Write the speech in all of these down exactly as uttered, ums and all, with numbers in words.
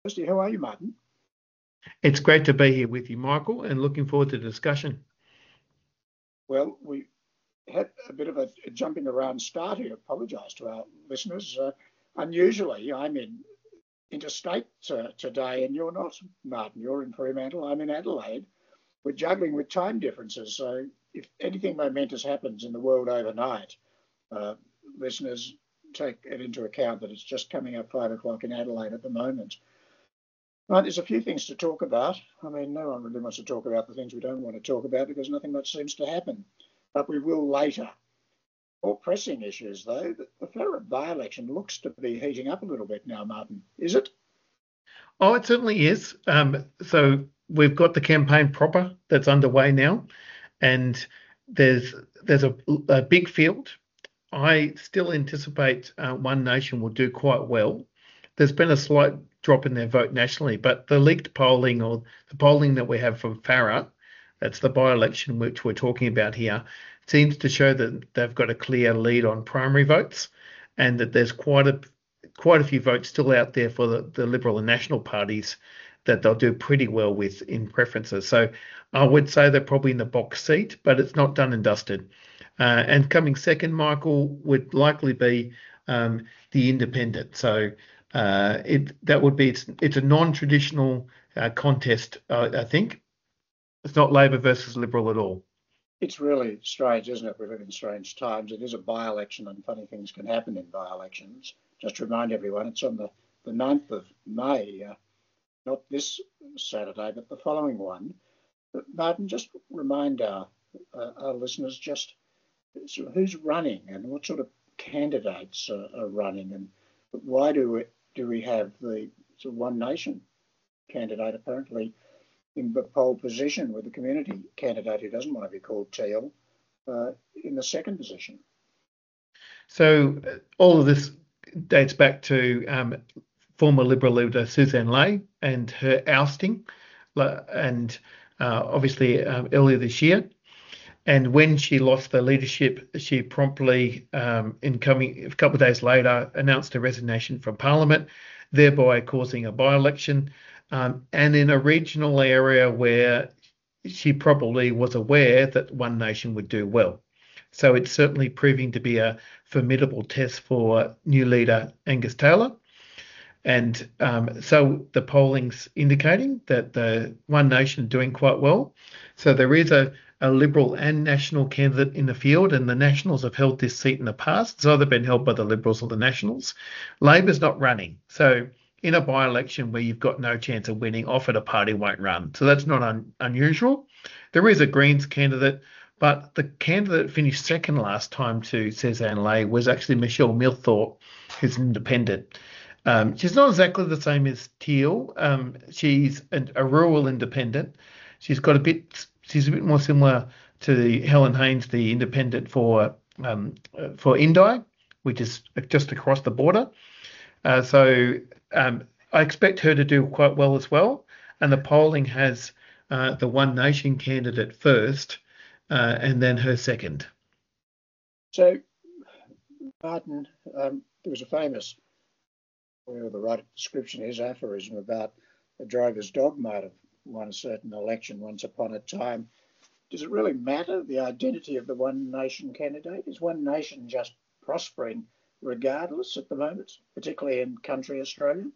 Thursday. How are you, Martin? It's great to be here with you, Michael, and looking forward to the discussion. Well, we had a bit of a, a jumping around start here. Apologise to our listeners. Uh, unusually, I'm in interstate uh, today, and you're not, Martin. You're in Fremantle. I'm in Adelaide. We're juggling with time differences. So, if anything momentous happens in the world overnight, uh, listeners take it into account that it's just coming up five o'clock in Adelaide at the moment. Right, there's a few things to talk about. I mean, no one really wants to talk about the things we don't want to talk about because nothing much seems to happen. But we will later. More pressing issues, though. The, the Farrer by-election looks to be heating up a little bit now, Martin. Is it? Oh, it certainly is. Um, so we've got the campaign proper that's underway now, and there's there's a, a big field. I still anticipate uh, One Nation will do quite well. There's been a slight drop in their vote nationally, but the leaked polling or the polling that we have from Farrer, that's the by-election which we're talking about here, seems to show that they've got a clear lead on primary votes, and that there's quite a quite a few votes still out there for the, the Liberal and National parties that they'll do pretty well with in preferences. So I would say they're probably in the box seat, but it's not done and dusted. Uh, and coming second, Michael, would likely be um, the independent. So uh, it that would be it's, it's a non-traditional uh, contest, uh, I think. It's not Labor versus Liberal at all. It's really strange, isn't it? We live in strange times. It is a by-election and funny things can happen in by-elections. Just to remind everyone, it's on the, the ninth of May, uh, not this Saturday, but the following one. But Martin, just remind our, uh, our listeners just so who's running and what sort of candidates are, are running, and why do we, do we have the sort of One Nation candidate apparently in the pole position with the community candidate who doesn't want to be called Teal uh, in the second position? So uh, all of this dates back to um, former Liberal leader Suzanne Ley and her ousting, and uh, obviously um, earlier this year. And when she lost the leadership, she promptly, um, in coming a couple of days later, announced a resignation from Parliament, thereby causing a by-election, um, and in a regional area where she probably was aware that One Nation would do well. So it's certainly proving to be a formidable test for new leader Angus Taylor. And um, so the polling's indicating that the One Nation are doing quite well. So there is a, a Liberal and National candidate in the field, and the Nationals have held this seat in the past. It's either been held by the Liberals or the Nationals. Labor's not running. So in a by-election where you've got no chance of winning, often a party won't run. So that's not un- unusual. There is a Greens candidate, but the candidate finished second last time to Suzanne Ley was actually Michelle Milthorpe, who's an independent. Um, she's not exactly the same as Teal. Um, she's a, a rural independent. She's got a bit. She's a bit more similar to the Helen Haynes, the independent for um, uh, for Indi, which is just across the border. Uh, so um, I expect her to do quite well as well. And the polling has uh, the One Nation candidate first, uh, and then her second. So, Martin, um, there was a famous, whatever the right description is, aphorism about a drover's dog might have won a certain election once upon a time. Does it really matter, the identity of the One Nation candidate? Is One Nation just prospering regardless at the moment, particularly in country Australia?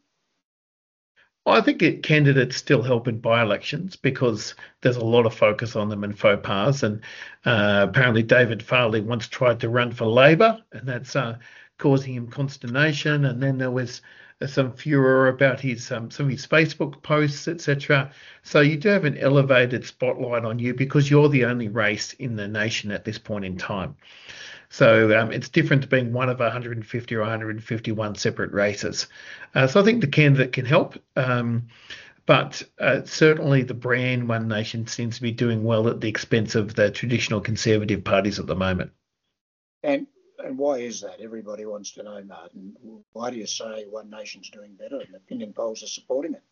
Well, I think it, candidates still help in by-elections because there's a lot of focus on them in faux pas. And uh, apparently David Farley once tried to run for Labor, and that's uh, causing him consternation. And then there was uh, some furor about his um, some of his Facebook posts, et cetera. So you do have an elevated spotlight on you because you're the only race in the nation at this point in time. So um, it's different to being one of one hundred fifty or one hundred fifty-one separate races. Uh, so I think the candidate can help. Um, but uh, certainly the brand One Nation seems to be doing well at the expense of the traditional Conservative parties at the moment. And and why is that? Everybody wants to know, Martin. Why do you say One Nation's doing better and opinion polls are supporting it?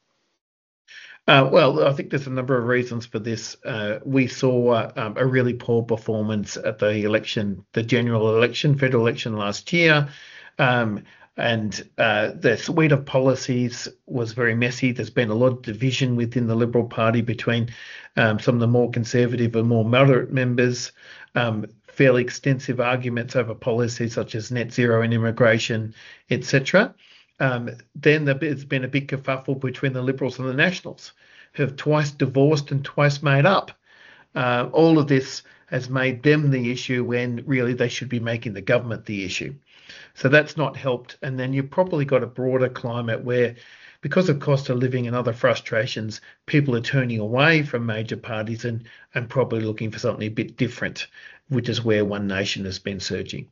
Uh, well, I think there's a number of reasons for this. Uh, we saw uh, um, a really poor performance at the election, the general election, federal election last year. Um, And uh, their suite of policies was very messy. There's been a lot of division within the Liberal Party between um, some of the more conservative and more moderate members, um, fairly extensive arguments over policies such as net zero and immigration, et cetera. Um, then there's been a big kerfuffle between the Liberals and the Nationals, who have twice divorced and twice made up. Uh, all of this has made them the issue when really they should be making the government the issue. So that's not helped. And then you've probably got a broader climate where, because of cost of living and other frustrations, people are turning away from major parties and, and probably looking for something a bit different, which is where One Nation has been surging.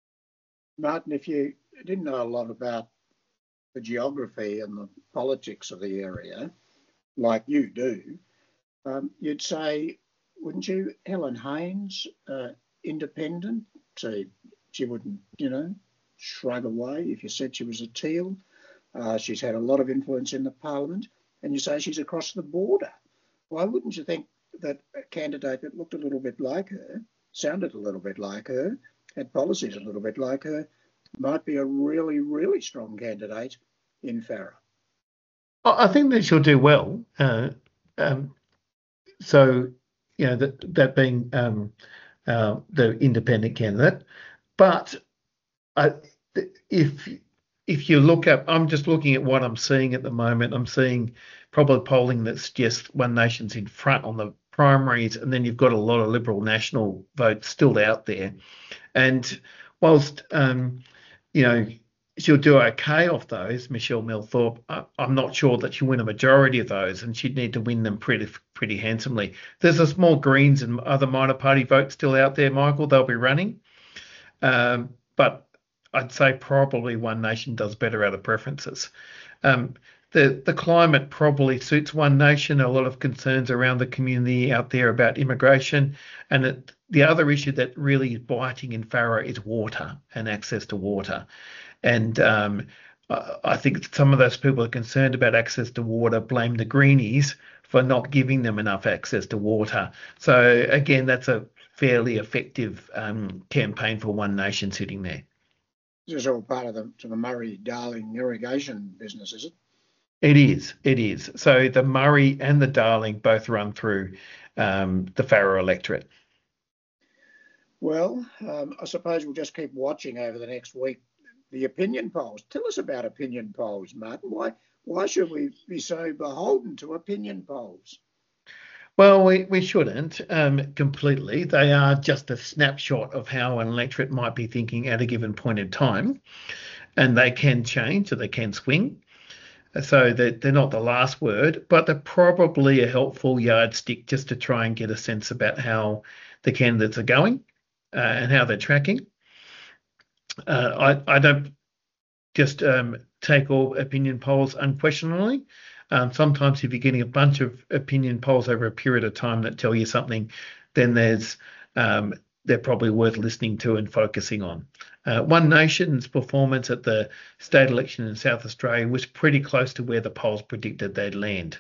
Martin, if you didn't know a lot about the geography and the politics of the area, like you do, um, you'd say, wouldn't you, Helen Haines, uh, independent? So she wouldn't, you know, shrug away if you said she was a Teal. Uh, she's had a lot of influence in the parliament, and you say she's across the border. Why wouldn't you think that a candidate that looked a little bit like her, sounded a little bit like her, had policies a little bit like her, might be a really, really strong candidate in Farrer? I think that she'll do well. Uh, um, so, you know, that, that being um, uh, the independent candidate. But I, if if you look up, I'm just looking at what I'm seeing at the moment. I'm seeing probably polling that suggests One Nation's in front on the primaries, and then you've got a lot of Liberal National votes still out there. And whilst um, you know she'll do okay off those, Michelle Milthorpe, I, I'm not sure that she'll win a majority of those, and she'd need to win them pretty pretty handsomely. There's a small Greens and other minor party votes still out there, Michael. They'll be running, um, but I'd say probably One Nation does better out of preferences. Um, the the climate probably suits One Nation. A lot of concerns around the community out there about immigration, and it, the other issue that really is biting in Farrer is water and access to water. And um, I, I think some of those people are concerned about access to water blame the Greenies for not giving them enough access to water. So again, that's a fairly effective um, campaign for One Nation sitting there. This is all part of the, to the Murray-Darling irrigation business, is it? It is. It is. So the Murray and the Darling both run through um, the Farrer electorate. Well, um, I suppose we'll just keep watching over the next week the opinion polls. Tell us about opinion polls, Martin. Why why should we be so beholden to opinion polls? Well, we, we shouldn't um, completely. They are just a snapshot of how an electorate might be thinking at a given point in time, and they can change or they can swing. So they're, they're not the last word, but they're probably a helpful yardstick just to try and get a sense about how the candidates are going uh, and how they're tracking. Uh, I, I don't just um, take all opinion polls unquestionably. Um, sometimes if you're getting a bunch of opinion polls over a period of time that tell you something, then there's um, they're probably worth listening to and focusing on. Uh, One Nation's performance at the state election in South Australia was pretty close to where the polls predicted they'd land.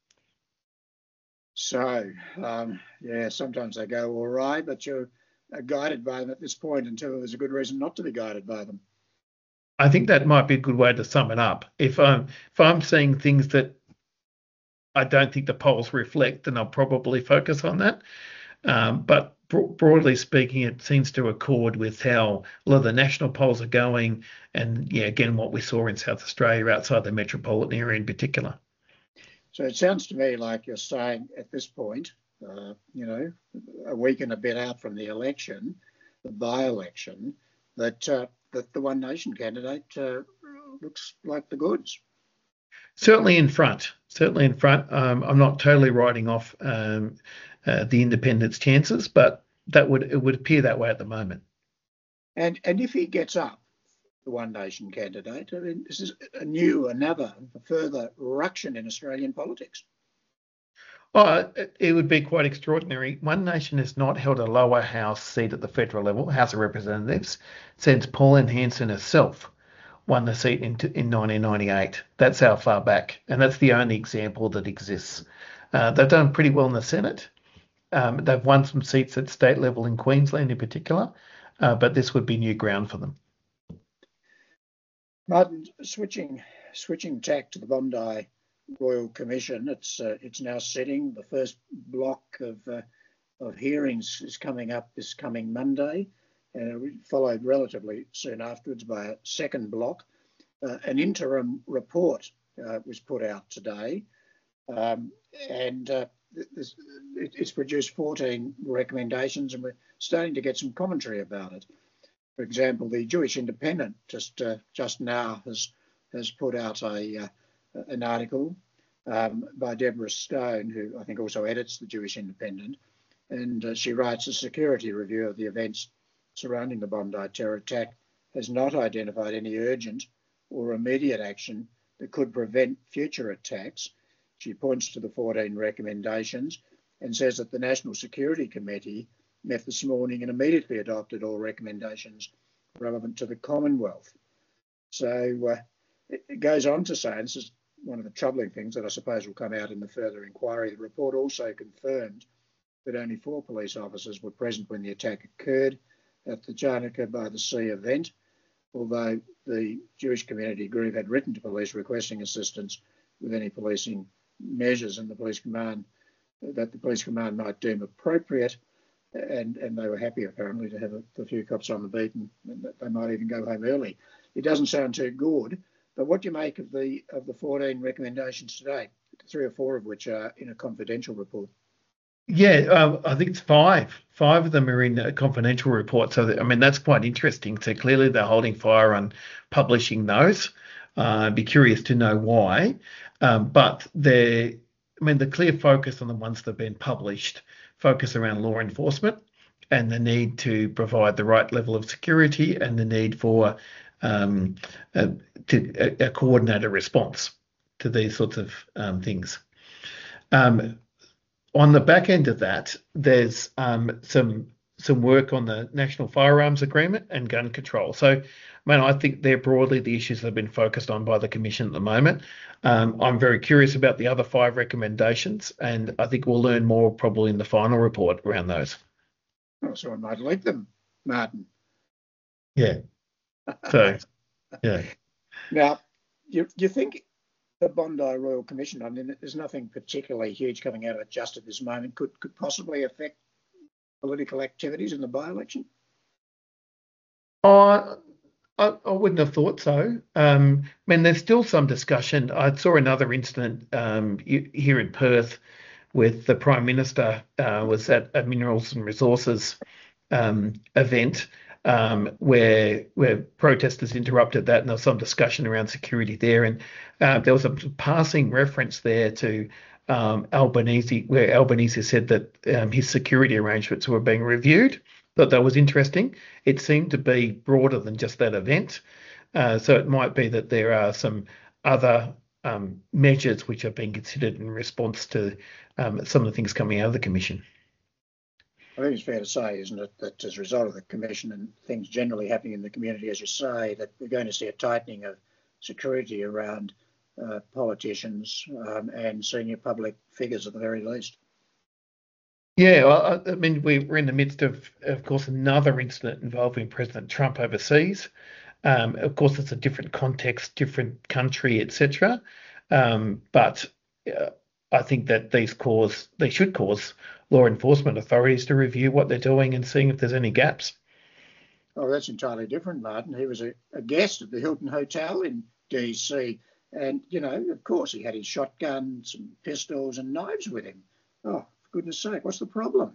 So, um, yeah, sometimes they go all right, but you're guided by them at this point until there's a good reason not to be guided by them. I think that might be a good way to sum it up. If I'm if I'm seeing things that I don't think the polls reflect, then I'll probably focus on that. Um, but bro- broadly speaking, it seems to accord with how a lot of the national polls are going, and yeah, again, what we saw in South Australia outside the metropolitan area in particular. So it sounds to me like you're saying at this point, uh, you know, a week and a bit out from the election, the by-election, that uh, that the One Nation candidate uh, looks like the goods. Certainly in front. Certainly in front. Um, I'm not totally writing off um, uh, the independents' chances, but that would it would appear that way at the moment. And and if he gets up, the One Nation candidate, I mean, this is a new, another, a further ruction in Australian politics. Oh, it, it would be quite extraordinary. One Nation has not held a lower house seat at the federal level, House of Representatives, since Pauline Hanson herself won the seat in, in nineteen ninety-eight. That's how far back, and that's the only example that exists. Uh, they've done pretty well in the Senate. Um, they've won some seats at state level in Queensland in particular, uh, but this would be new ground for them. Martin, switching switching tack to the Bondi Royal Commission, it's uh, it's now sitting. The first block of uh, of hearings is coming up this coming Monday, and followed relatively soon afterwards by a second block. Uh, an interim report uh, was put out today, um, and uh, this, it, it's produced fourteen recommendations, and we're starting to get some commentary about it. For example, the Jewish Independent just uh, just now has has put out a uh, an article um, by Deborah Stone, who I think also edits the Jewish Independent, and uh, she writes a security review of the events surrounding the Bondi terror attack has not identified any urgent or immediate action that could prevent future attacks. She points to the fourteen recommendations and says that the National Security Committee met this morning and immediately adopted all recommendations relevant to the Commonwealth. So uh, it goes on to say, and this is one of the troubling things that I suppose will come out in the further inquiry, the report also confirmed that only four police officers were present when the attack occurred at the Janaka by the Sea event, although the Jewish community group had written to police requesting assistance with any policing measures and the police command that the police command might deem appropriate. And, and they were happy, apparently, to have a, a few cops on the beat, and, and they might even go home early. It doesn't sound too good, but what do you make of the of the fourteen recommendations today, three or four of which are in a confidential report? Yeah, um, I think it's five. Five of them are in a confidential report. So, that, I mean, that's quite interesting. So clearly they're holding fire on publishing those. Uh, I'd be curious to know why. Um, but they're, I mean, the clear focus on the ones that have been published focus around law enforcement and the need to provide the right level of security and the need for um, a, to, a, a coordinated response to these sorts of um, things. Um, on the back end of that, there's um, some some work on the National Firearms Agreement and gun control. So, I mean, I think they're broadly the issues that have been focused on by the Commission at the moment. Um, I'm very curious about the other five recommendations, and I think we'll learn more probably in the final report around those. Oh, so I might like them, Martin. Yeah. So, yeah. Now, you you think the Bondi Royal Commission, I mean, there's nothing particularly huge coming out of it just at this moment, could could possibly affect political activities in the by-election? Uh, I, I wouldn't have thought so. Um, I mean, there's still some discussion. I saw another incident um, here in Perth with the Prime Minister uh, was at a Minerals and Resources um, event um, where where protesters interrupted that, and there was some discussion around security there. And uh, there was a passing reference there to um, Albanese, where Albanese said that um, his security arrangements were being reviewed. Thought that was interesting. It seemed to be broader than just that event. Uh, so it might be that there are some other um, measures which are being considered in response to um, some of the things coming out of the Commission. I think it's fair to say, isn't it, that as a result of the Commission and things generally happening in the community, as you say, that we're going to see a tightening of security around uh, politicians um, and senior public figures at the very least. Yeah, well, I mean, we're in the midst of, of course, another incident involving President Trump overseas. Um, of course, it's a different context, different country, et cetera. Um, but uh, I think that these cause they should cause law enforcement authorities to review what they're doing and seeing if there's any gaps. Oh, that's entirely different, Martin. He was a, a guest at the Hilton Hotel in D C, and you know, of course, he had his shotgun, some pistols, and knives with him. Oh, for goodness sake, what's the problem?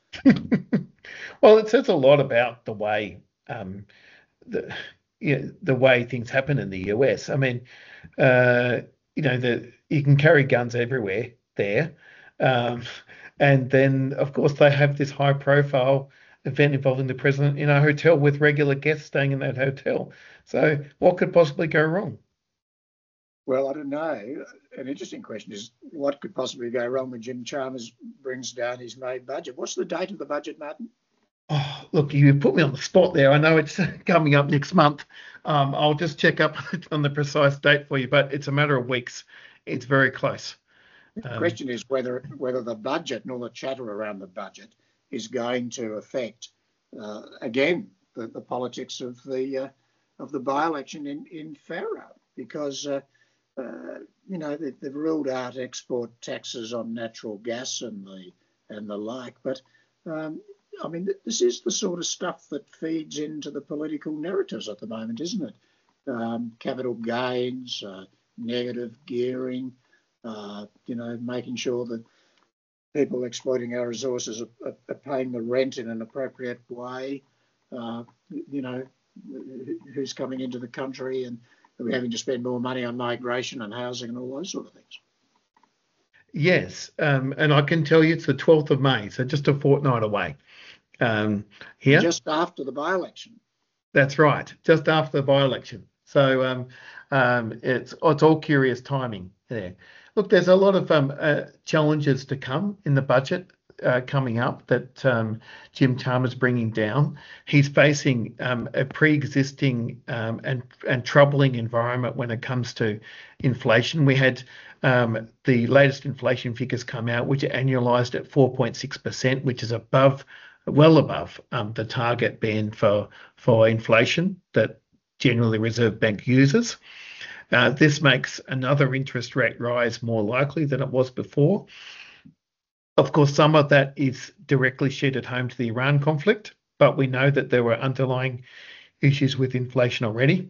Well, it says a lot about the way um, the you know, the way things happen in the U S. I mean, uh, you know, the you can carry guns everywhere there, um, and then of course they have this high-profile event involving the president in a hotel with regular guests staying in that hotel. So, what could possibly go wrong? Well, I don't know. An interesting question is what could possibly go wrong when Jim Chalmers brings down his May budget? What's the date of the budget, Martin? Oh, look, you put me on the spot there. I know it's coming up next month. Um, I'll just check up on the precise date for you, but it's a matter of weeks. It's very close. The um, question is whether whether the budget and all the chatter around the budget is going to affect, uh, again, the, the politics of the uh, of the by-election in, in Farrer, because, uh, uh, you know, they, they've ruled out export taxes on natural gas and the and the like. But, um, I mean, this is the sort of stuff that feeds into the political narratives at the moment, isn't it? Um, capital gains, uh, negative gearing, uh, you know, making sure that people exploiting our resources are, are, are paying the rent in an appropriate way. Uh, you know, who's coming into the country, and are we having to spend more money on migration and housing and all those sort of things? Yes, um, and I can tell you it's the twelfth of May, so just a fortnight away. Um, here, just after the by-election. That's right, just after the by-election. So um, um, it's it's all curious timing there. Look, there's a lot of um, uh, challenges to come in the budget uh, coming up that um, Jim Chalmers bringing down. He's facing um, a pre-existing um, and and troubling environment when it comes to inflation. We had um, the latest inflation figures come out, which are annualised at four point six percent, which is above, well above um, the target band for for inflation that generally Reserve Bank uses. Uh, this makes another interest rate rise more likely than it was before. Of course, some of that is directly sheeted home to the Iran conflict, but we know that there were underlying issues with inflation already.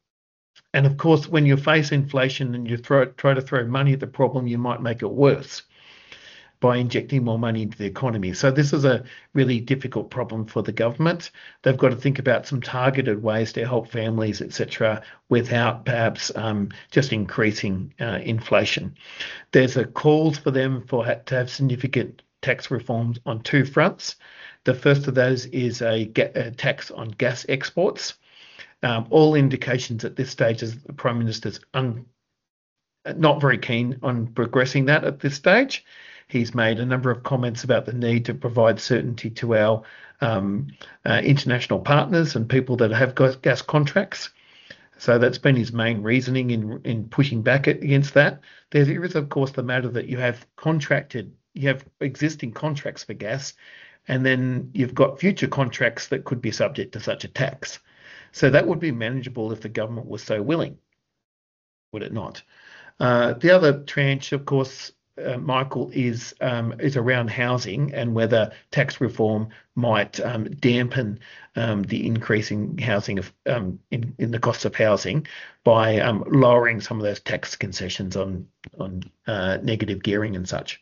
And of course, when you face inflation and you throw, try to throw money at the problem, you might make it worse by injecting more money into the economy. So this is a really difficult problem for the government. They've got to think about some targeted ways to help families, et cetera, without perhaps um, just increasing uh, inflation. There's a calls for them for to have significant tax reforms on two fronts. The first of those is a, a tax on gas exports. Um, all indications at this stage is the Prime Minister's un, not very keen on progressing that at this stage. He's made a number of comments about the need to provide certainty to our um, uh, international partners and people that have gas contracts. So that's been his main reasoning in in pushing back against that. There is, of course, the matter that you have contracted, you have existing contracts for gas, and then you've got future contracts that could be subject to such a tax. So that would be manageable if the government was so willing, would it not? Uh, the other tranche, of course, Uh, Michael, is um, is around housing and whether tax reform might um, dampen um, the increasing housing of um, in, in the cost of housing by um, lowering some of those tax concessions on on uh, negative gearing and such.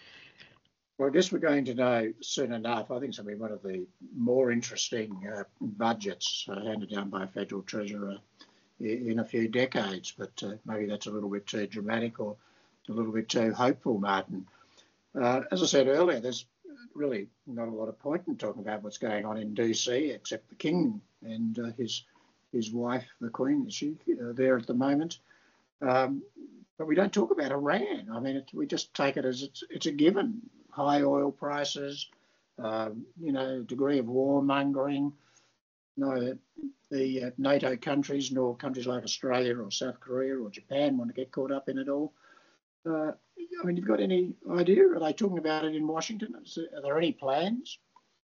Well, I guess we're going to know soon enough. I think it's going to be one of the more interesting uh, budgets uh, handed down by a federal treasurer in a few decades, but uh, maybe that's a little bit too dramatic or a little bit too hopeful, Martin. Uh, as I said earlier, there's really not a lot of point in talking about what's going on in D C except the King and uh, his his wife, the Queen, is she uh, there at the moment? Um, but we don't talk about Iran. I mean, it, we just take it as it's it's a given. High oil prices, um, you know, degree of warmongering. No, the uh, NATO countries nor countries like Australia or South Korea or Japan want to get caught up in it all. Uh, I mean, you've got any idea? Are they talking about it in Washington? Are there any plans?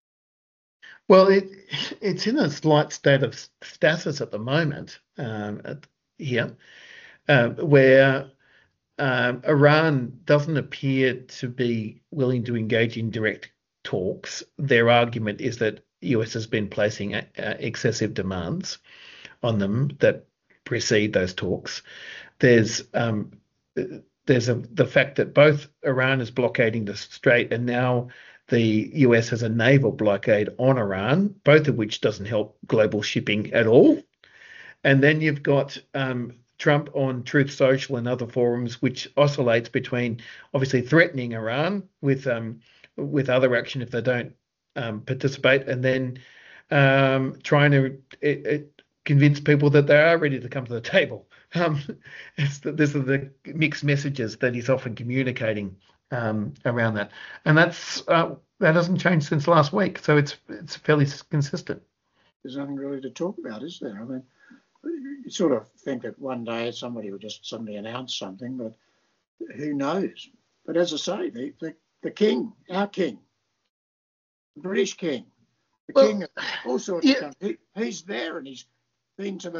Well, it it's in a slight state of stasis at the moment um, at, here, uh, where um, Iran doesn't appear to be willing to engage in direct talks. Their argument is that the U S has been placing uh, excessive demands on them that precede those talks. There's um, There's a, the fact that both Iran is blockading the strait and now the U S has a naval blockade on Iran, both of which doesn't help global shipping at all. And then you've got um, Trump on Truth Social and other forums, which oscillates between obviously threatening Iran with um, with other action if they don't um, participate, and then um, trying to it, it convince people that they are ready to come to the table. Um, it's the, this are the mixed messages that he's often communicating um, around that, and that's uh, that hasn't changed since last week. So it's it's fairly consistent. There's nothing really to talk about, is there? I mean, you sort of think that one day somebody will just suddenly announce something, but who knows? But as I say, the the, the king, our king, the British king, the well, king of all sorts yeah. of countries, he, he's there and he's been to the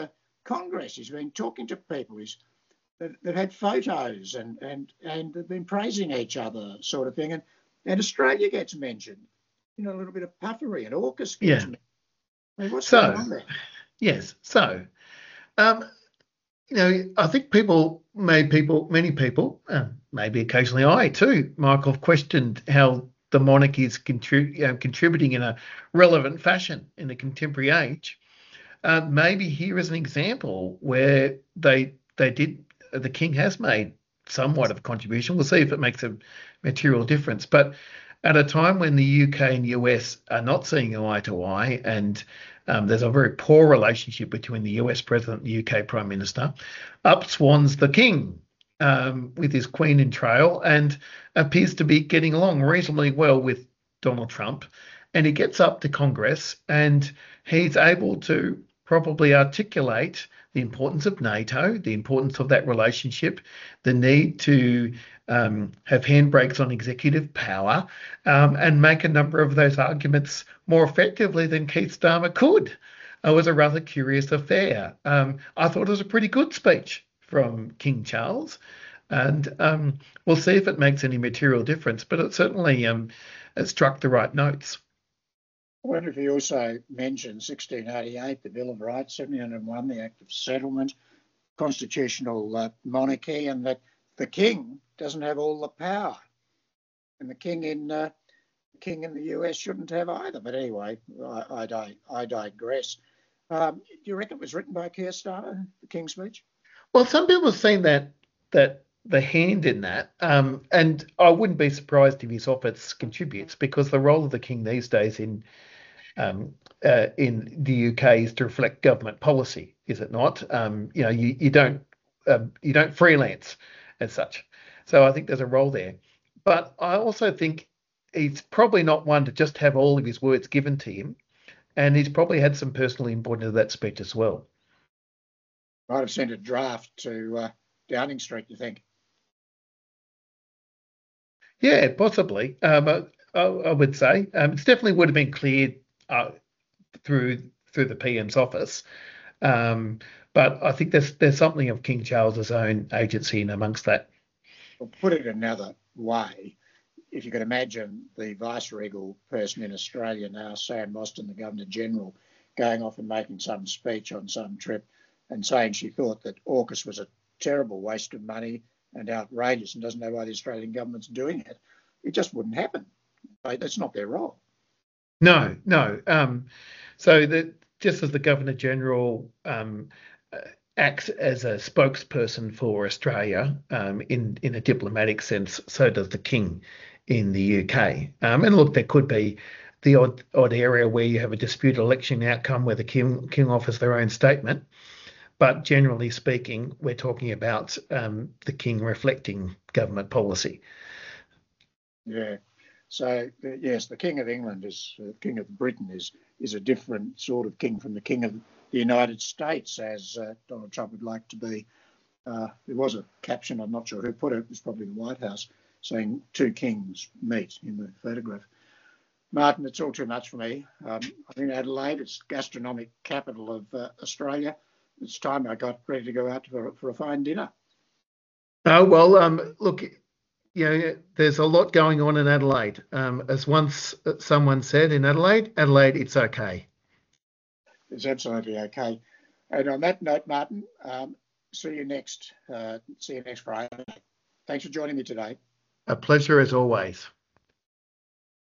Congress. He's been talking to people. He's that, that had photos and and and have been praising each other, sort of thing. And and Australia gets mentioned. You know, a little bit of puffery, and AUKUS gets Yeah. mentioned. I mean, what's So, going on there? yes. So, um, you know, I think people, made people, many people, uh, maybe occasionally I too, Michael, have questioned how the monarchy is contrib- you know, contributing in a relevant fashion in the contemporary age. Uh, maybe here is an example where they they did the king has made somewhat of a contribution. We'll see if it makes a material difference. But at a time when the U K and U S are not seeing eye to eye, and um, there's a very poor relationship between the U S president and the U K prime minister, up swans the king um, with his queen in trail and appears to be getting along reasonably well with Donald Trump. And he gets up to Congress and he's able to probably articulate the importance of NATO, the importance of that relationship, the need to um, have handbrakes on executive power, um, and make a number of those arguments more effectively than Keith Starmer could. It was a rather curious affair. Um, I thought it was a pretty good speech from King Charles, and um, we'll see if it makes any material difference, but it certainly um, it struck the right notes. I wonder if he also mentioned sixteen eighty-eight, the Bill of Rights, seventeen oh one, the Act of Settlement, constitutional uh, monarchy, and that the king doesn't have all the power, and the king in uh, the king in the U S shouldn't have either. But anyway, I, I, di- I digress. Um, do you reckon it was written by Keir Starmer, the King's Speech? Well, some people have seen that that the hand in that, um, and I wouldn't be surprised if his office contributes because the role of the king these days in um, uh, in the U K is to reflect government policy, is it not? Um, you know, you, you don't um, you don't freelance as such. So I think there's a role there. But I also think he's probably not one to just have all of his words given to him, and he's probably had some personal input into that speech as well. Might have sent a draft to uh, Downing Street, you think? Yeah, possibly. Um, I, I would say um, it definitely would have been cleared uh, through through the P M's office. Um, but I think there's there's something of King Charles's own agency in amongst that. Well, put it another way, if you could imagine the vice-regal person in Australia now, Sam Mostyn, the Governor-General, going off and making some speech on some trip and saying she thought that AUKUS was a terrible waste of money and outrageous and doesn't know why the Australian government's doing it, it just wouldn't happen. That's not their role. No, no. Um, so that just as the Governor General um, uh, acts as a spokesperson for Australia um, in in a diplomatic sense, so does the King in the U K. Um, and look, there could be the odd odd area where you have a disputed election outcome where the King King offers their own statement. But generally speaking, we're talking about um, the King reflecting government policy. Yeah. So yes, the King of England is uh, King of Britain is is a different sort of king from the King of the United States, as uh, Donald Trump would like to be. Uh, there was a caption, I'm not sure who put it, it was probably the White House, saying two kings meet in the photograph. Martin, it's all too much for me. Um, I'm in Adelaide, it's gastronomic capital of uh, Australia. It's time I got ready to go out for, for a fine dinner. Oh, well, um, look, you know, there's a lot going on in Adelaide. Um, as once someone said in Adelaide, Adelaide, it's okay. It's absolutely okay. And on that note, Martin, um, see you next. Uh, see you next Friday. Thanks for joining me today. A pleasure as always.